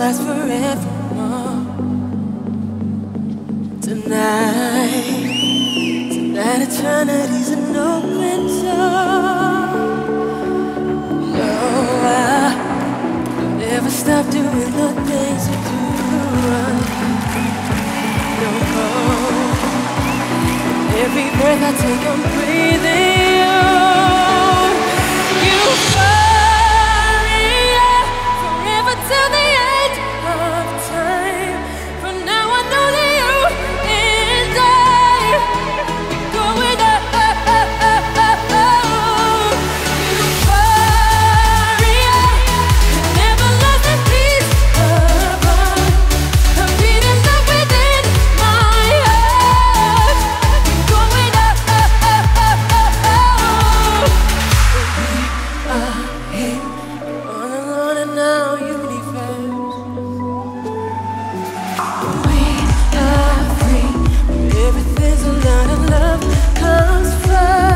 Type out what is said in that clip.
last forevermore. Tonight eternity's an open door. No, I'll never stop doing the things you do. No more. Every breath I take, I'm breathing on. Euphoria, forever till the end of time. For now I know that you and I going up. Euphoria, never lost a piece of us. A beating up within my heart. Going up. We are here, all alone in our universe. We are free, everything's a lot of love comes first.